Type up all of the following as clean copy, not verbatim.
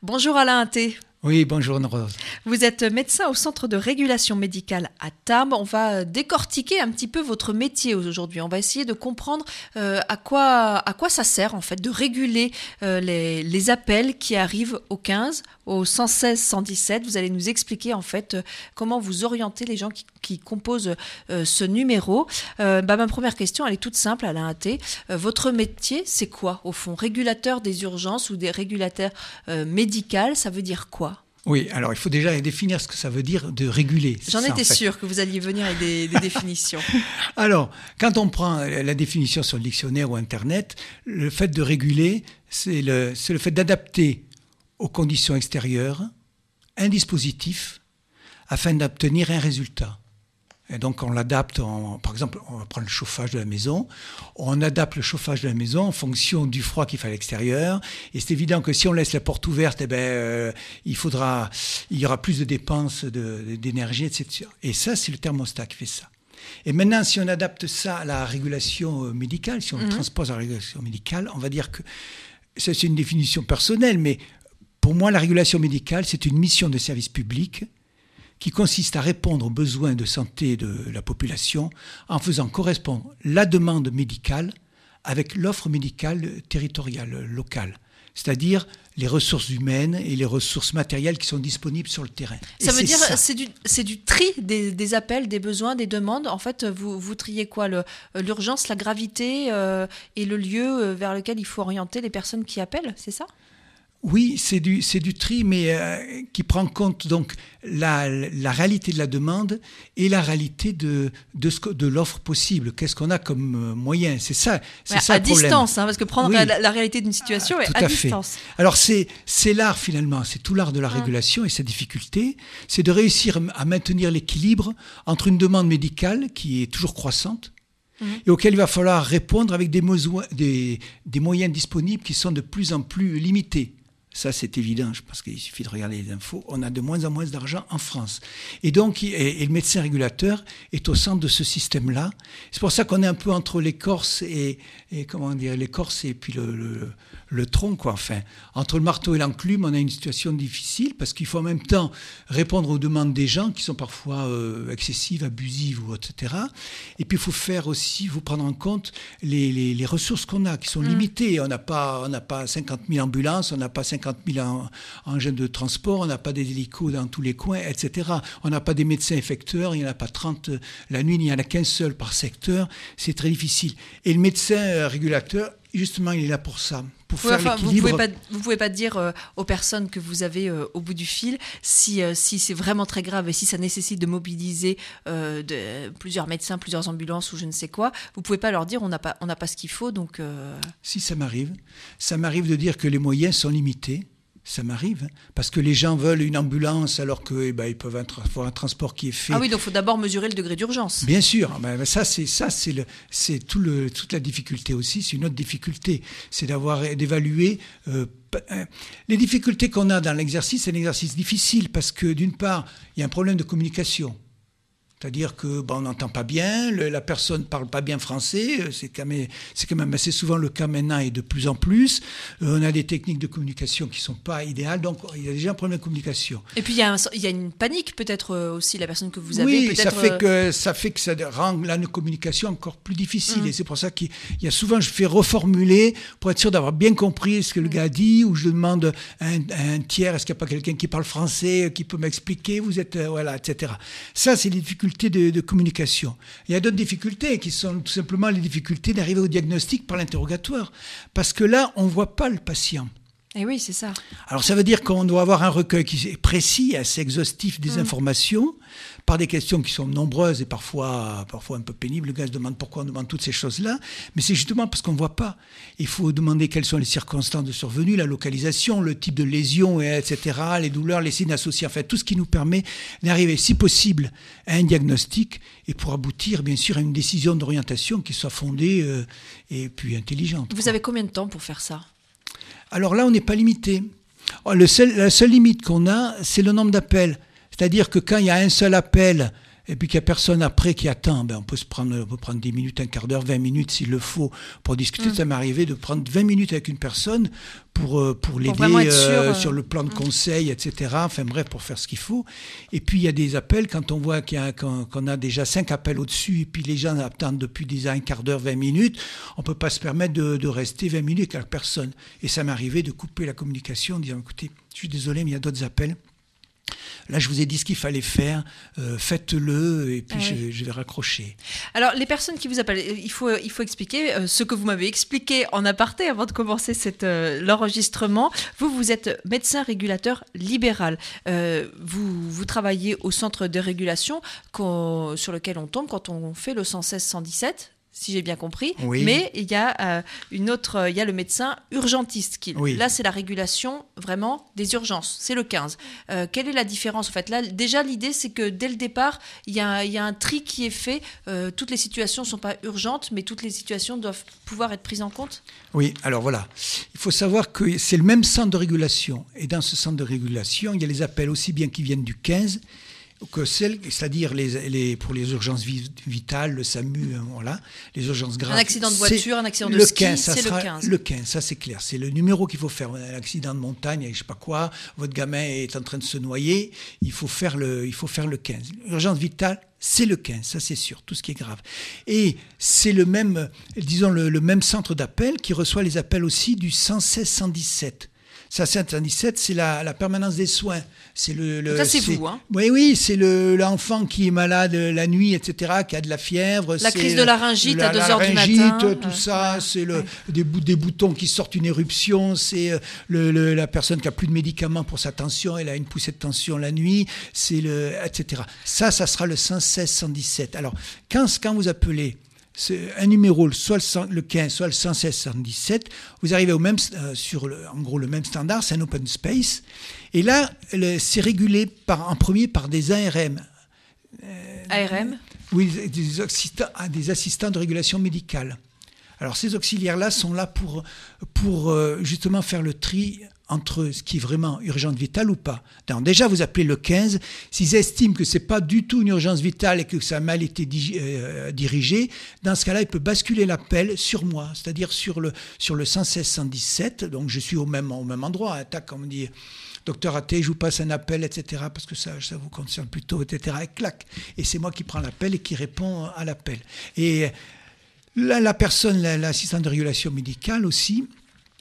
Bonjour Alain Inté. Oui, bonjour Rose. Vous êtes médecin au Centre de régulation médicale à Tarbes. On va décortiquer un petit peu votre métier aujourd'hui. On va essayer de comprendre à quoi ça sert en fait de réguler les appels qui arrivent au 15, au 116, 117. Vous allez nous expliquer en fait comment vous orientez les gens qui composent ce numéro. Ma première question, elle est toute simple, Alain Inté. Votre métier, c'est quoi au fond? Régulateur des urgences ou des régulateurs médicaux, ça veut dire quoi? Oui, alors il faut déjà définir ce que ça veut dire de réguler. J'en étais sûre que vous alliez venir avec des définitions. Alors, quand on prend la définition sur le dictionnaire ou Internet, le fait de réguler, c'est le fait d'adapter aux conditions extérieures un dispositif afin d'obtenir un résultat. Et donc on l'adapte, par exemple, on va prendre le chauffage de la maison, on adapte le chauffage de la maison en fonction du froid qu'il fait à l'extérieur, et c'est évident que si on laisse la porte ouverte, il y aura plus de dépenses d'énergie, etc. Et ça, c'est le thermostat qui fait ça. Et maintenant, si on adapte ça à la régulation médicale, si on le transpose à la régulation médicale, on va dire que, ça c'est une définition personnelle, mais pour moi, la régulation médicale, c'est une mission de service public qui consiste à répondre aux besoins de santé de la population en faisant correspondre la demande médicale avec l'offre médicale territoriale, locale, c'est-à-dire les ressources humaines et les ressources matérielles qui sont disponibles sur le terrain. Ça veut dire c'est du tri des appels, des besoins, des demandes. En fait, vous triez quoi? L'urgence, la gravité et le lieu vers lequel il faut orienter les personnes qui appellent, c'est ça? Oui, c'est du tri, mais qui prend en compte donc la réalité de la demande et la réalité de l'offre possible. Qu'est-ce qu'on a comme moyen? C'est ça le problème. À distance, parce que prendre la réalité d'une situation est à distance. Alors c'est l'art finalement, c'est tout l'art de la régulation et sa difficulté, c'est de réussir à maintenir l'équilibre entre une demande médicale qui est toujours croissante, et auquel il va falloir répondre avec des moyens disponibles qui sont de plus en plus limités. Ça, c'est évident, je pense qu'il suffit de regarder les infos. On a de moins en moins d'argent en France. Et donc, et le médecin régulateur est au centre de ce système-là. C'est pour ça qu'on est un peu entre l'écorce et puis le tronc, quoi. Enfin, entre le marteau et l'enclume, on a une situation difficile parce qu'il faut en même temps répondre aux demandes des gens qui sont parfois excessives, abusives, etc. Et puis, il faut prendre en compte les ressources qu'on a, qui sont limitées. On n'a pas 50 000 ambulances, on n'a pas 50 000 engins de transport, on n'a pas des hélicos dans tous les coins, etc. On n'a pas des médecins effecteurs, il n'y en a pas 30 la nuit, il n'y en a qu'un seul par secteur. C'est très difficile. Et le médecin régulateur, justement, il est là pour ça, pour faire l'équilibre. Vous pouvez pas dire aux personnes que vous avez au bout du fil si c'est vraiment très grave et si ça nécessite de mobiliser plusieurs médecins, plusieurs ambulances ou je ne sais quoi. Vous pouvez pas leur dire on n'a pas ce qu'il faut, donc. Si ça m'arrive de dire que les moyens sont limités. Ça m'arrive, parce que les gens veulent une ambulance alors qu'ils peuvent avoir un transport qui est fait. Ah oui, donc il faut d'abord mesurer le degré d'urgence. Bien sûr, c'est toute la difficulté aussi, c'est une autre difficulté, c'est d'évaluer. Les difficultés qu'on a dans l'exercice, c'est un exercice difficile, parce que d'une part, il y a un problème de communication. C'est-à-dire que on n'entend pas bien, la personne ne parle pas bien français, c'est quand même assez souvent le cas maintenant et de plus en plus. On a des techniques de communication qui ne sont pas idéales, donc il y a déjà un problème de communication. Et puis il y a une panique peut-être aussi, la personne que vous avez. Oui, ça fait que ça rend la communication encore plus difficile. Et c'est pour ça qu'il y a souvent, je fais reformuler pour être sûr d'avoir bien compris ce que le gars dit, ou je demande à un tiers, est-ce qu'il n'y a pas quelqu'un qui parle français, qui peut m'expliquer, vous êtes, etc. Ça, c'est les difficultés de communication. Il y a d'autres difficultés qui sont tout simplement les difficultés d'arriver au diagnostic par l'interrogatoire. Parce que là, on ne voit pas le patient. Et oui, c'est ça. Alors ça veut dire qu'on doit avoir un recueil qui est précis, assez exhaustif des informations, par des questions qui sont nombreuses et parfois un peu pénibles. Le gars se demande pourquoi on demande toutes ces choses-là, mais c'est justement parce qu'on ne voit pas. Il faut demander quelles sont les circonstances de survenue, la localisation, le type de lésion, etc., les douleurs, les signes associés, enfin tout ce qui nous permet d'arriver, si possible, à un diagnostic et pour aboutir, bien sûr, à une décision d'orientation qui soit fondée et puis intelligente. Vous avez combien de temps pour faire ça ? Alors là, on n'est pas limité. La seule limite qu'on a, c'est le nombre d'appels. C'est-à-dire que quand il y a un seul appel, et puis qu'il n'y a personne après qui attend, on peut prendre 10 minutes, un quart d'heure, 20 minutes s'il le faut pour discuter. Ça m'est arrivé de prendre 20 minutes avec une personne pour l'aider sur le plan de conseil, etc. Enfin bref, pour faire ce qu'il faut. Et puis il y a des appels, quand on voit qu'on a déjà 5 appels au-dessus, et puis les gens attendent depuis déjà un quart d'heure, 20 minutes, on ne peut pas se permettre de rester 20 minutes avec personne. Et ça m'est arrivé de couper la communication en disant, écoutez, je suis désolé, mais il y a d'autres appels. Là, je vous ai dit ce qu'il fallait faire, faites-le, et puis je vais raccrocher. Alors, les personnes qui vous appellent, il faut expliquer ce que vous m'avez expliqué en aparté avant de commencer l'enregistrement. Vous êtes médecin régulateur libéral. Vous travaillez au centre de régulation sur lequel on tombe quand on fait le 116-117. Si j'ai bien compris, oui. Mais il y a il y a le médecin urgentiste oui. Là, c'est la régulation vraiment des urgences. C'est le 15. Quelle est la différence en fait? Là, déjà, l'idée, c'est que dès le départ, il y a un tri qui est fait. Toutes les situations ne sont pas urgentes, mais toutes les situations doivent pouvoir être prises en compte. Oui, alors voilà. Il faut savoir que c'est le même centre de régulation. Et dans ce centre de régulation, il y a les appels aussi bien qui viennent du 15 que c'est-à-dire pour les urgences vitales, le SAMU, voilà, les urgences graves. Un accident de voiture, un accident de ski, c'est le 15. Le 15, ça c'est clair. C'est le numéro qu'il faut faire. Un accident de montagne, je ne sais pas quoi, votre gamin est en train de se noyer, il faut faire le 15. Urgence vitale, c'est le 15, ça c'est sûr, tout ce qui est grave. Et c'est le même, disons, le même centre d'appel qui reçoit les appels aussi du 116-117. Ça, 117, c'est la permanence des soins. Ça, c'est vous, hein? Oui, c'est l'enfant qui est malade la nuit, etc., qui a de la fièvre. La crise de laryngite à 2h du matin. Tout ça, c'est des boutons qui sortent une éruption, c'est la personne qui a plus de médicaments pour sa tension, elle a une poussée de tension la nuit, etc. Ça sera le 116-117. Alors, quand vous appelez un numéro, soit le 15, soit le 116-117, vous arrivez au même, en gros le même standard, c'est un open space. Et là, c'est régulé en premier par des ARM. ARM ? Oui, des assistants de régulation médicale. Alors ces auxiliaires-là sont là pour justement faire le tri entre ce qui est vraiment urgence vitale ou pas. Donc déjà, vous appelez le 15. S'ils estiment que ce n'est pas du tout une urgence vitale et que ça a mal été dirigé, dans ce cas-là, ils peuvent basculer l'appel sur moi, c'est-à-dire sur le 116-117. Donc je suis au même endroit. Tac, comme on dit, docteur Athé, je vous passe un appel, etc., parce que ça vous concerne plutôt, etc., et clac. Et c'est moi qui prends l'appel et qui réponds à l'appel. Et la personne, l'assistant de régulation médicale aussi,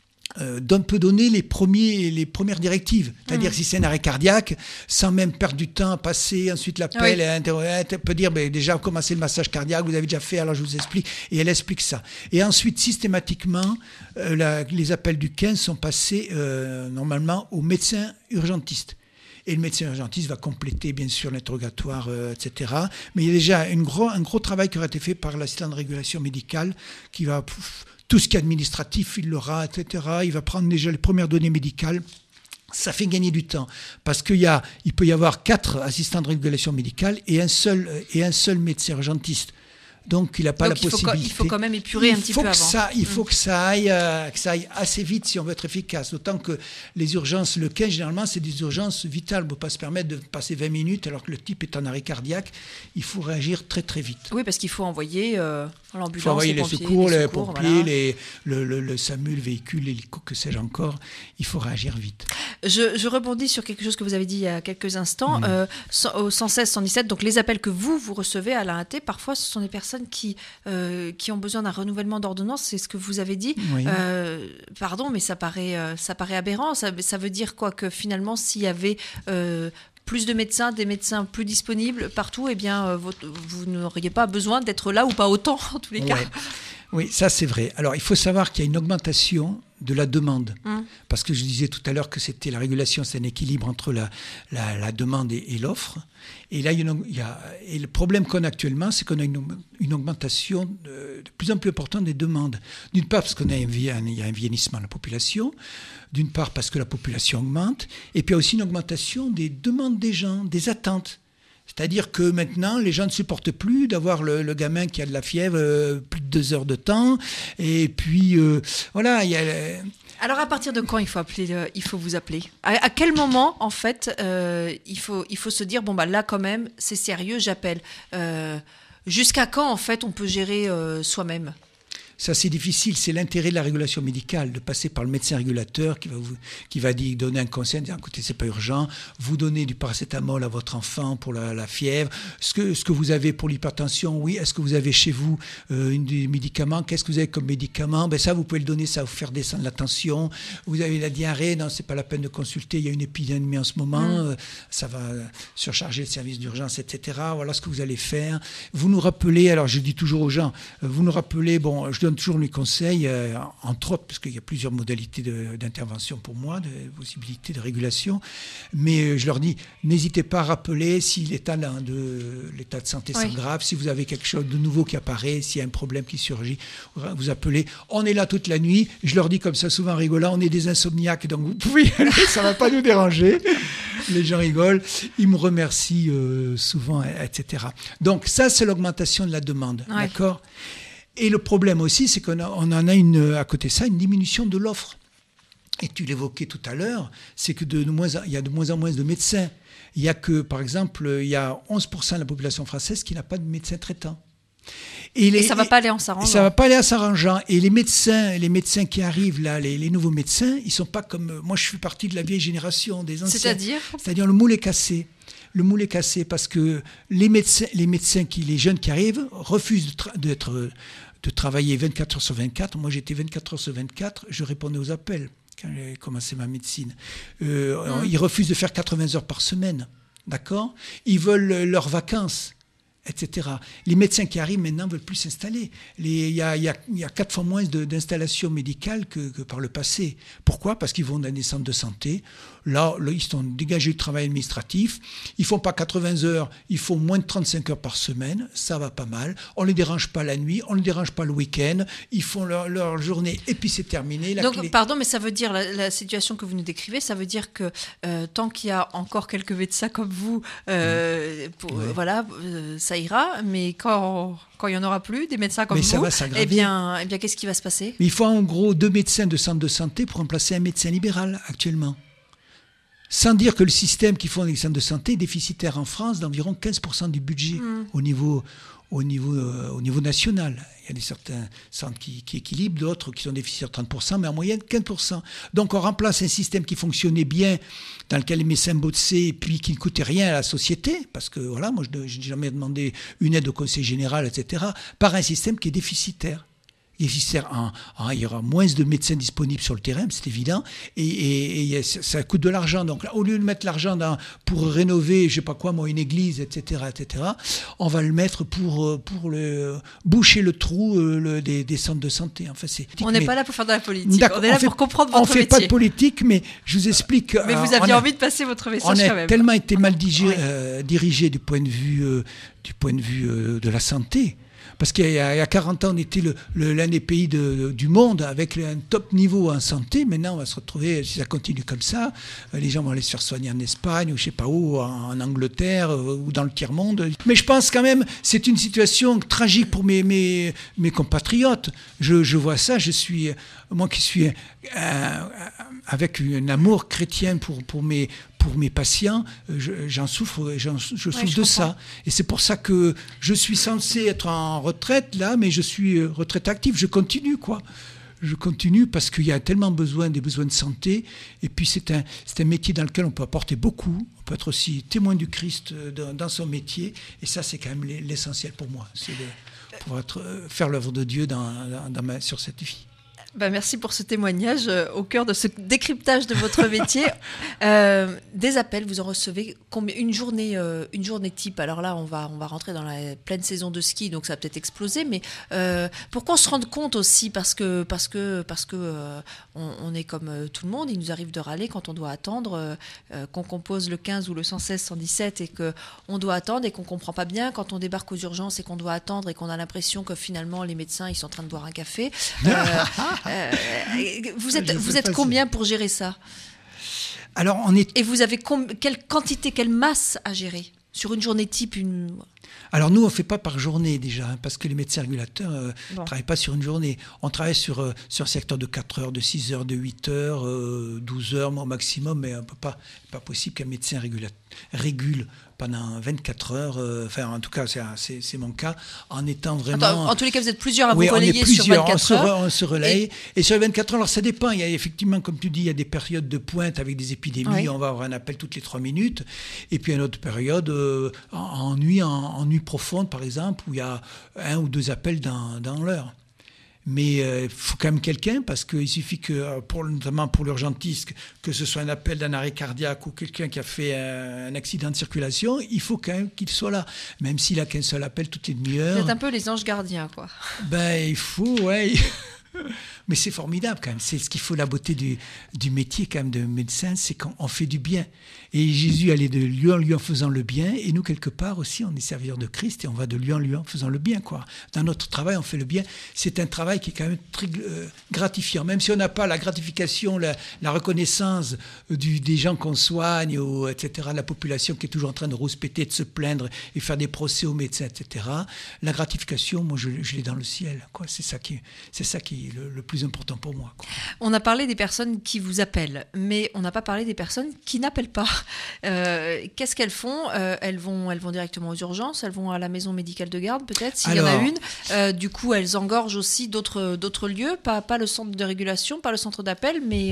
peut donner les premières directives. C'est-à-dire si c'est un arrêt cardiaque, sans même perdre du temps à passer, ensuite l'appel, elle peut dire déjà commencez le massage cardiaque, vous avez déjà fait, alors je vous explique. Et elle explique ça. Et ensuite, systématiquement, les appels du 15 sont passés normalement au médecin urgentiste. Et le médecin urgentiste va compléter, bien sûr, l'interrogatoire, etc. Mais il y a déjà un gros travail qui aura été fait par l'assistant de régulation médicale qui va... Tout ce qui est administratif, il l'aura, etc. Il va prendre déjà les premières données médicales. Ça fait gagner du temps parce il peut y avoir 4 assistants de régulation médicale et un seul médecin urgentiste. Donc, il n'a pas la possibilité. Il faut quand même épurer un petit peu avant. Il faut que ça aille assez vite si on veut être efficace. D'autant que les urgences, le 15, généralement, c'est des urgences vitales. On ne peut pas se permettre de passer 20 minutes alors que le type est en arrêt cardiaque. Il faut réagir très, très vite. Oui, parce qu'il faut envoyer l'ambulance, il faut envoyer les secours, pompiers, voilà. le SAMU, le véhicule, l'hélico, que sais-je encore. Il faut réagir vite. Je rebondis sur quelque chose que vous avez dit il y a quelques instants. Au 116-117, donc les appels que vous recevez à l'AAT, parfois, ce sont des personnes qui ont besoin d'un renouvellement d'ordonnance, c'est ce que vous avez dit. Oui. Pardon, mais ça paraît aberrant. Ça veut dire quoi? Que finalement, s'il y avait plus de médecins, des médecins plus disponibles partout, eh bien, vous n'auriez pas besoin d'être là ou pas autant, en tous les cas. Oui, ça c'est vrai. Alors, il faut savoir qu'il y a une augmentation de la demande. Parce que je disais tout à l'heure que c'était la régulation, c'est un équilibre entre la demande et l'offre. Et là, et le problème qu'on a actuellement, c'est qu'on a une augmentation de plus en plus importante des demandes. D'une part, parce qu'il y a un vieillissement de la population. D'une part, parce que la population augmente. Et puis, il y a aussi une augmentation des demandes des gens, des attentes. C'est-à-dire que maintenant, les gens ne supportent plus d'avoir le gamin qui a de la fièvre plus de 2 heures de temps. Et puis, voilà, il y a... Alors, à partir de quand il faut vous appeler ? À quel moment, en fait, il faut se dire, bon, bah là, quand même, c'est sérieux, j'appelle. Jusqu'à quand, en fait, on peut gérer soi-même ? Ça, c'est difficile. C'est l'intérêt de la régulation médicale, de passer par le médecin régulateur qui va donner un conseil, dire écoutez, c'est pas urgent, vous donnez du paracétamol à votre enfant pour la fièvre. Ce que vous avez pour l'hypertension, oui. Est-ce que vous avez chez vous des médicaments ? Qu'est-ce que vous avez comme médicament ? Ça, vous pouvez le donner, ça va vous faire descendre la tension. Vous avez la diarrhée, non, c'est pas la peine de consulter, il y a une épidémie en ce moment, ça va surcharger le service d'urgence, etc. Voilà ce que vous allez faire. Vous nous rappelez, alors je dis toujours aux gens, vous nous rappelez, bon, je donne toujours les conseils, entre autres, parce qu'il y a plusieurs modalités d'intervention pour moi, de possibilités de régulation, mais je leur dis, n'hésitez pas à rappeler si l'état de santé sent grave, si vous avez quelque chose de nouveau qui apparaît, s'il y a un problème qui surgit, vous appelez. On est là toute la nuit, je leur dis comme ça souvent en rigolant, on est des insomniaques, donc vous pouvez y aller, ça ne va pas nous déranger. Les gens rigolent, ils me remercient souvent, etc. Donc ça, c'est l'augmentation de la demande, d'accord ? Et le problème aussi, c'est qu'on en a à côté de ça, une diminution de l'offre. Et tu l'évoquais tout à l'heure, c'est que il y a de moins en moins de médecins. Il y a que, par exemple, il y a 11% de la population française qui n'a pas de médecin traitant. Et ça ne va pas aller en s'arrangeant. Ça ne va pas aller en s'arrangeant. Et les médecins qui arrivent là, les nouveaux médecins, ils ne sont pas comme... Moi, je fais partie de la vieille génération, des anciens. C'est-à-dire le moule est cassé. Le moule est cassé parce que les jeunes qui arrivent refusent de travailler 24 heures sur 24. Moi, j'étais 24 heures sur 24, je répondais aux appels quand j'ai commencé ma médecine. Ils refusent de faire 80 heures par semaine, d'accord ? Ils veulent leurs vacances, etc. Les médecins qui arrivent maintenant ne veulent plus s'installer. Il y a 4 fois moins d'installations médicales que par le passé. Pourquoi ? Parce qu'ils vont dans des centres de santé. Là, ils sont dégagés du travail administratif. Ils ne font pas 80 heures, ils font moins de 35 heures par semaine. Ça va pas mal. On ne les dérange pas la nuit, on ne les dérange pas le week-end. Ils font leur journée et puis c'est terminé. Donc, pardon, mais ça veut dire, la situation que vous nous décrivez, ça veut dire que tant qu'il y a encore quelques médecins comme vous, voilà, ça ira. Mais quand il n'y en aura plus, des médecins comme vous, eh bien, qu'est-ce qui va se passer ? Mais il faut en gros 2 médecins de centre de santé pour remplacer un médecin libéral actuellement. Sans dire que le système qui font les centres de santé est déficitaire en France d'environ 15% du budget au niveau national. Il y a certains centres qui équilibrent, d'autres qui sont déficitaires 30%, mais en moyenne 15%. Donc on remplace un système qui fonctionnait bien, dans lequel les médecins bossaient, et puis qui ne coûtait rien à la société, parce que voilà, moi je n'ai jamais demandé une aide au conseil général, etc., par un système qui est déficitaire. Il y aura moins de médecins disponibles sur le terrain, c'est évident, et ça coûte de l'argent. Donc, au lieu de mettre l'argent pour rénover, je sais pas quoi, moi, une église, etc., on va le mettre pour boucher le trou des centres de santé. Enfin, on n'est pas là pour faire de la politique, on est là pour comprendre votre métier. On ne fait pas de politique, mais je vous explique. Mais vous aviez envie de passer votre message quand même. On a tellement été mal dirigé du point de vue de la santé. Parce qu'il y a 40 ans, on était l'un des pays du monde avec un top niveau en santé. Maintenant, on va se retrouver, si ça continue comme ça, les gens vont aller se faire soigner en Espagne ou je ne sais pas où, en Angleterre ou dans le tiers-monde. Mais je pense quand même, c'est une situation tragique pour mes compatriotes. Je vois ça, moi qui suis avec un amour chrétien pour mes patients, je souffre de ça. Et c'est pour ça que je suis censé être en retraite là, mais je suis retraite active. Je continue parce qu'il y a tellement des besoins de santé. Et puis c'est un métier dans lequel on peut apporter beaucoup. On peut être aussi témoin du Christ dans son métier. Et ça, c'est quand même l'essentiel pour moi. C'est de pouvoir faire l'œuvre de Dieu sur cette vie. Merci pour ce témoignage au cœur de ce décryptage de votre métier. Des appels, vous en recevez une journée type. Alors là, on va rentrer dans la pleine saison de ski, donc ça va peut-être exploser. Mais pour qu'on se rende compte aussi, parce que on est comme tout le monde, il nous arrive de râler quand on doit attendre, qu'on compose le 15 ou le 116, 117 et qu'on doit attendre et qu'on comprend pas bien quand on débarque aux urgences et qu'on doit attendre et qu'on a l'impression que finalement les médecins ils sont en train de boire un café. Vous êtes combien pour gérer ça ? Alors, Et vous avez quelle quantité, quelle masse à gérer sur une journée type Alors nous, on ne fait pas par journée déjà, parce que les médecins régulateurs ne travaillent pas sur une journée. On travaille sur un secteur de 4 heures, de 6 heures, de 8 heures, 12 heures au maximum, mais pas possible qu'un médecin régule pendant 24 heures, en tout cas c'est mon cas, en étant vraiment... En tous les cas, vous êtes plusieurs à vous relayer sur 24 heures. On se relaye, et sur les 24 heures, alors ça dépend, il y a effectivement, comme tu dis, il y a des périodes de pointe avec des épidémies, on va avoir un appel toutes les 3 minutes, et puis une autre période en nuit profonde par exemple, où il y a 1 ou 2 appels dans l'heure. Mais il faut quand même quelqu'un, parce qu'il suffit que, notamment pour l'urgentiste, que ce soit un appel d'un arrêt cardiaque ou quelqu'un qui a fait un accident de circulation, il faut quand même qu'il soit là, même s'il n'a qu'un seul appel toutes les demi-heures. Vous êtes un peu les anges gardiens, quoi. Il faut, ouais. Mais c'est formidable quand même, c'est ce qu'il faut, la beauté du métier quand même de médecin, c'est qu'on fait du bien. Et Jésus allait de lieu en lieu en faisant le bien, et nous quelque part aussi on est serviteurs de Christ et on va de lieu en lieu en faisant le bien, quoi. Dans notre travail on fait le bien, c'est un travail qui est quand même très gratifiant, même si on n'a pas la gratification, la reconnaissance des gens qu'on soigne, etc., la population qui est toujours en train de rouspéter, de se plaindre et faire des procès aux médecins, etc. La gratification, moi je l'ai dans le ciel, quoi. C'est ça qui est le plus important pour moi, quoi. On a parlé des personnes qui vous appellent, mais on n'a pas parlé des personnes qui n'appellent pas. Qu'est-ce qu'elles font ? Elles vont directement aux urgences, elles vont à la maison médicale de garde peut-être, s'il y en a une. Du coup, elles engorgent aussi d'autres lieux, pas le centre de régulation, pas le centre d'appel, mais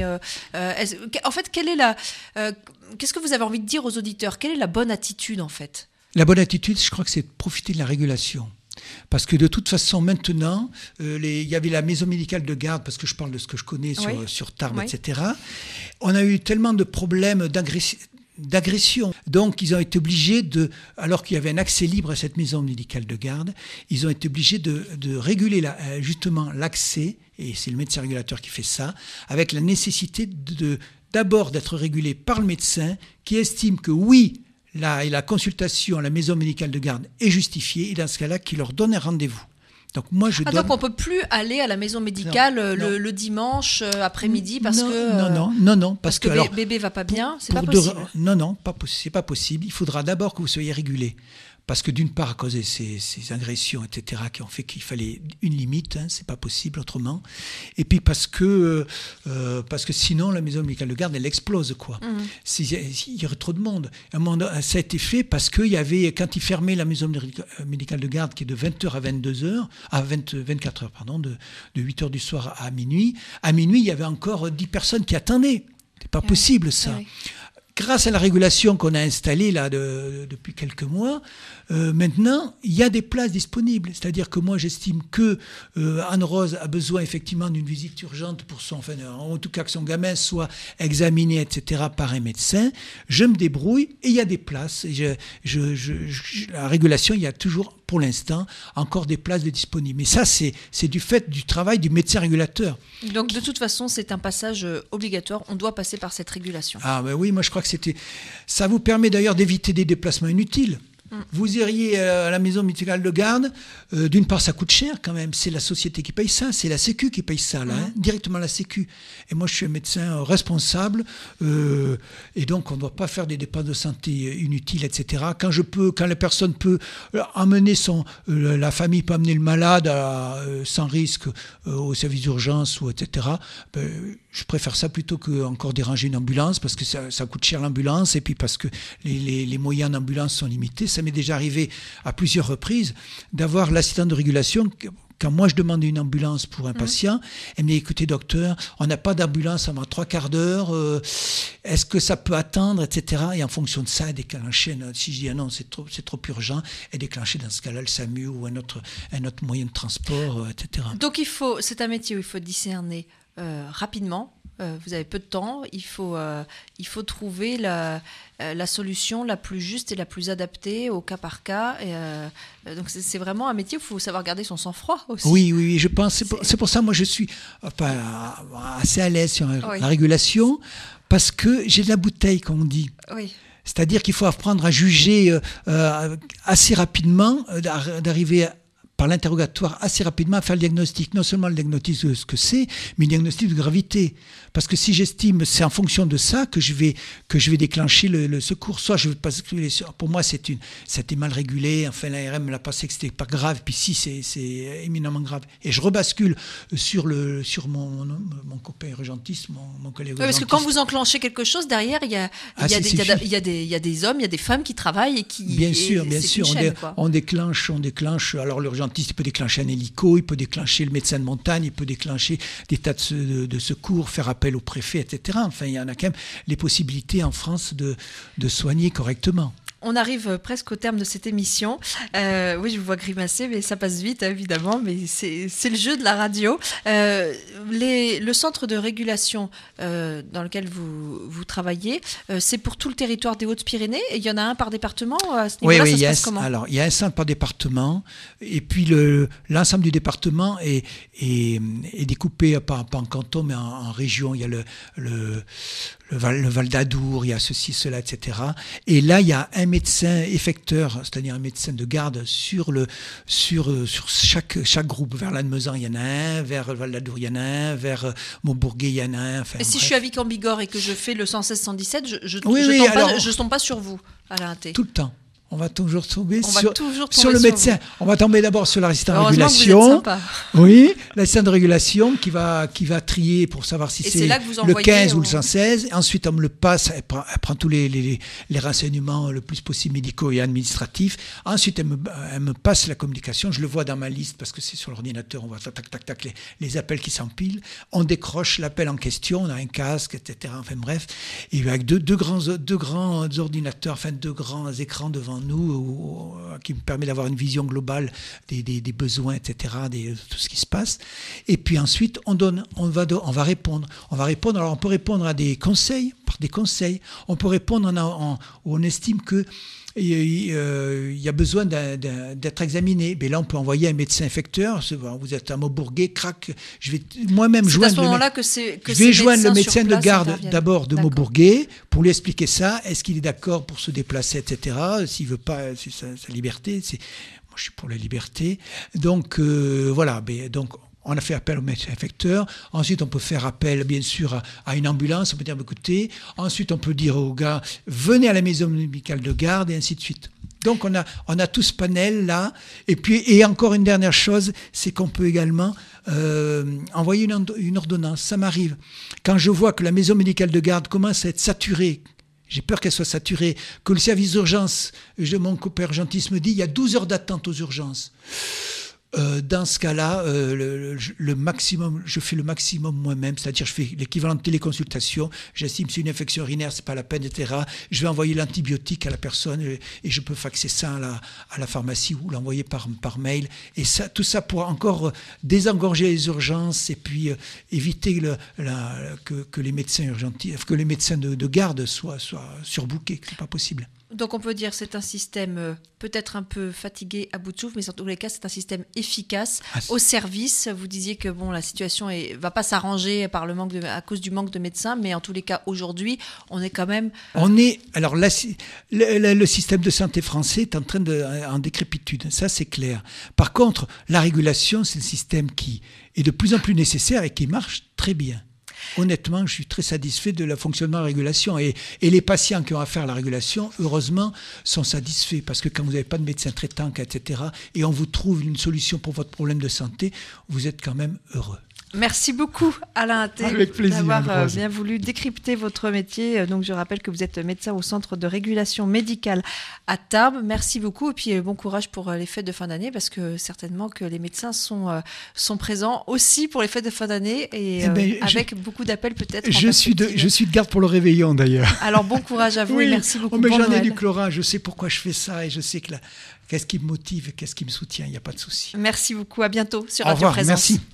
en fait, qu'est-ce que vous avez envie de dire aux auditeurs ? Quelle est la bonne attitude en fait ? La bonne attitude, je crois que c'est de profiter de la régulation. Parce que de toute façon, maintenant, il y avait la maison médicale de garde, parce que je parle de ce que je connais sur Tarbes, etc. On a eu tellement de problèmes d'agression. Donc, ils ont été obligés alors qu'il y avait un accès libre à cette maison médicale de garde, ils ont été obligés de réguler justement l'accès, et c'est le médecin régulateur qui fait ça, avec la nécessité d'abord d'être régulé par le médecin qui estime que oui, la consultation à la maison médicale de garde est justifiée, et dans ce cas-là, qui leur donne un rendez-vous. Donc moi, donc on ne peut plus aller à la maison médicale le dimanche après-midi parce que... Non, parce que bébé va pas bien, c'est pas possible. Non, c'est pas possible. Il faudra d'abord que vous soyez régulé. Parce que d'une part, à cause de ces agressions, etc., qui ont fait qu'il fallait une limite, c'est pas possible autrement. Et puis parce que sinon, la maison médicale de garde, elle explose, quoi. Il y aurait trop de monde. Ça a été fait parce qu'il y avait, quand ils fermaient la maison médicale de garde, qui est de 20h à 22h, à 24h, pardon, de 8h du soir à minuit, il y avait encore 10 personnes qui attendaient. C'est pas possible, ça. Oui. Grâce à la régulation qu'on a installée là depuis quelques mois, maintenant, il y a des places disponibles. C'est-à-dire que moi, j'estime que Anne-Rose a besoin effectivement d'une visite urgente en tout cas que son gamin soit examiné, etc., par un médecin. Je me débrouille et il y a des places. La régulation, il y a toujours, pour l'instant, encore des places de disponibles. Mais ça, c'est du fait du travail du médecin régulateur. Donc, de toute façon, c'est un passage obligatoire. On doit passer par cette régulation. Ah ben oui, moi je crois que ça vous permet d'ailleurs d'éviter des déplacements inutiles. Vous iriez à la maison médicale de garde, d'une part ça coûte cher quand même, c'est la société qui paye ça, c'est la Sécu qui paye ça, directement la Sécu. Et moi je suis un médecin responsable, et donc on ne doit pas faire des dépenses de santé inutiles, etc. Quand la personne peut emmener la famille peut amener le malade sans risque au service d'urgence, etc., je préfère ça plutôt que encore déranger une ambulance, parce que ça coûte cher l'ambulance, et puis parce que les moyens d'ambulance sont limités. Ça m'est déjà arrivé à plusieurs reprises d'avoir l'assistant de régulation. Quand moi je demandais une ambulance pour un patient, elle me dit, écoutez docteur, on n'a pas d'ambulance avant 3/4 d'heure, est-ce que ça peut attendre, etc. Et en fonction de ça, elle déclenchait, si je dis non, c'est trop urgent, elle déclenchait dans ce cas-là le SAMU ou un autre moyen de transport, etc. Donc c'est un métier où il faut discerner rapidement. Vous avez peu de temps, il faut trouver la solution la plus juste et la plus adaptée au cas par cas. Donc c'est vraiment un métier où il faut savoir garder son sang-froid aussi. Oui, je pense. C'est pour ça moi je suis assez à l'aise sur la régulation, parce que j'ai de la bouteille, comme on dit. Oui. C'est-à-dire qu'il faut apprendre à juger assez rapidement, d'arriver par l'interrogatoire assez rapidement à faire le diagnostic. Non seulement le diagnostic de ce que c'est, mais le diagnostic de gravité. Parce que si j'estime, c'est en fonction de ça que je vais déclencher le secours. Soit je veux pas, pour moi c'était mal régulé, enfin l'ARM me l'a passé que c'était pas grave, puis si c'est éminemment grave. Et je rebascule sur mon copain urgentiste, mon collègue urgentiste. Parce que quand vous enclenchez quelque chose, derrière, il y a des hommes, il y a des femmes qui travaillent et qui... Bien sûr. Chaîne, on déclenche. Alors l'urgentiste, il peut déclencher un hélico, il peut déclencher le médecin de montagne, il peut déclencher des tas de secours, faire appel au préfet, etc. Enfin, il y en a quand même les possibilités en France de soigner correctement. On arrive presque au terme de cette émission. Oui, je vous vois grimacer, mais ça passe vite, évidemment, mais c'est le jeu de la radio. Le centre de régulation dans lequel vous travaillez, c'est pour tout le territoire des Hautes-Pyrénées, et il y en a un par département à ce niveau-là, oui, ça se passe comment ? Alors, il y a un centre par département, et puis l'ensemble du département est découpé pas en canton, mais en région. Il y a le Val d'Adour, il y a ceci, cela, etc. Et là, il y a un médecin effecteur, c'est-à-dire un médecin de garde sur chaque groupe. Vers Lannemezan, il y en a un, vers Val d'Adour, il y en a un, vers Montbourguet, il y en a un. Enfin, et si je suis à Vic-en-Bigorre et que je fais le 116-117, je tombe pas sur vous, Alain Atté. Tout le temps. On va toujours tomber sur le médecin. On va tomber d'abord sur l'assistant de régulation. Vous êtes sympa. Oui, l'assistant de régulation qui va trier pour savoir si c'est le 15 ou le 116. Ensuite, on me le passe, elle prend tous les renseignements le plus possible médicaux et administratifs. Ensuite, elle me passe la communication. Je le vois dans ma liste parce que c'est sur l'ordinateur. On voit tac, les appels qui s'empilent. On décroche l'appel en question. On a un casque, etc. Enfin bref. Et avec deux grands ordinateurs, enfin deux grands écrans devant nous, qui me permet d'avoir une vision globale des besoins, etc., de tout ce qui se passe. Et puis ensuite, on va répondre. Alors, on peut répondre à des conseils, par des conseils. On peut répondre on estime que il y a besoin d'être examiné. Mais là, on peut envoyer un médecin infecteur. Vous êtes à Montbourguet, crac. Je vais moi-même joindre. C'est à ce moment-là que je vais joindre le médecin de garde d'abord de Montbourguet pour lui expliquer ça. Est-ce qu'il est d'accord pour se déplacer, etc. S'il veut pas, c'est sa liberté. Moi, je suis pour la liberté. Donc voilà. Donc on a fait appel au médecin infecteur. Ensuite, on peut faire appel, bien sûr, à une ambulance. On peut dire, écoutez. Ensuite, on peut dire aux gars, venez à la maison médicale de garde, et ainsi de suite. Donc, on a tout ce panel-là. Et encore une dernière chose, c'est qu'on peut également envoyer une ordonnance. Ça m'arrive. Quand je vois que la maison médicale de garde commence à être saturée, j'ai peur qu'elle soit saturée, que le service d'urgence, mon copain urgentiste me dit, il y a 12 heures d'attente aux urgences. Dans ce cas-là, le maximum, je fais le maximum moi-même, c'est-à-dire je fais l'équivalent de téléconsultation, j'estime que c'est une infection urinaire, c'est pas la peine, etc. Je vais envoyer l'antibiotique à la personne et je peux faxer ça à la pharmacie ou l'envoyer par mail. Et ça, tout ça pour encore désengorger les urgences et puis éviter que les médecins urgentistes, que les médecins de garde soient surbookés, c'est pas possible. Donc on peut dire que c'est un système peut-être un peu fatigué, à bout de souffle, mais dans tous les cas, c'est un système efficace au service. Vous disiez que la situation va pas s'arranger à cause du manque de médecins, mais en tous les cas, aujourd'hui, on est quand même... Alors le système de santé français est en train en décrépitude, ça c'est clair. Par contre, la régulation, c'est un système qui est de plus en plus nécessaire et qui marche très bien. Honnêtement, je suis très satisfait de le fonctionnement de la régulation. Et les patients qui ont affaire à la régulation, heureusement, sont satisfaits. Parce que quand vous n'avez pas de médecin traitant, etc., et on vous trouve une solution pour votre problème de santé, vous êtes quand même heureux. Merci beaucoup, Alain Atté, d'avoir bien voulu décrypter votre métier. Donc, je rappelle que vous êtes médecin au Centre de régulation médicale à Tarbes. Merci beaucoup et puis bon courage pour les fêtes de fin d'année parce que certainement que les médecins sont présents aussi pour les fêtes de fin d'année et avec beaucoup d'appels peut-être. Je suis de garde pour le réveillon d'ailleurs. Alors, bon courage à vous et merci beaucoup pour Noël. J'en ai du chlorin, je sais pourquoi je fais ça et je sais qu'est-ce qui me motive et qu'est-ce qui me soutient, il n'y a pas de souci. Merci beaucoup, à bientôt sur Radio Présence. Merci.